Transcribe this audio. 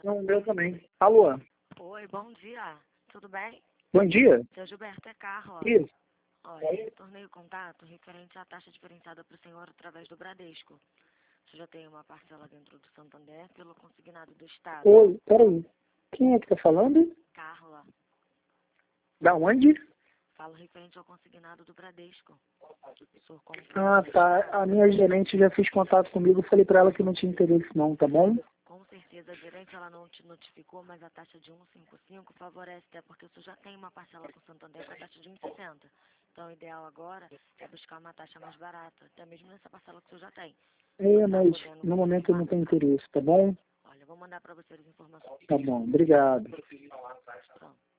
Não, o meu também. Alô? Oi, bom dia. Tudo bem? Bom dia. Seu Gilberto, é Carla. Isso. Olha, tornei o contato referente à taxa diferenciada para o senhor através do Bradesco. Você já tem uma parcela dentro do Santander pelo consignado do Estado. Oi, peraí. Quem é que tá falando? Carla, Da onde? falo referente ao consignado do Bradesco. O senhor comprou Ah, do tá. Estado. A minha gerente já fez contato comigo. Eu falei pra ela que não tinha interesse não, tá bom? Com certeza a gerente ela não te notificou, mas a taxa de 1,55 favorece, até porque o senhor já tem uma parcela com o Santander com a taxa de 1,60. Então o ideal agora é buscar uma taxa mais barata, até mesmo nessa parcela que o senhor já tem. É, Tá mas podendo no momento eu não confirmar? tenho interesse, tá bom? Olha, eu vou mandar para você as informações. Tá bom, obrigado. Pronto.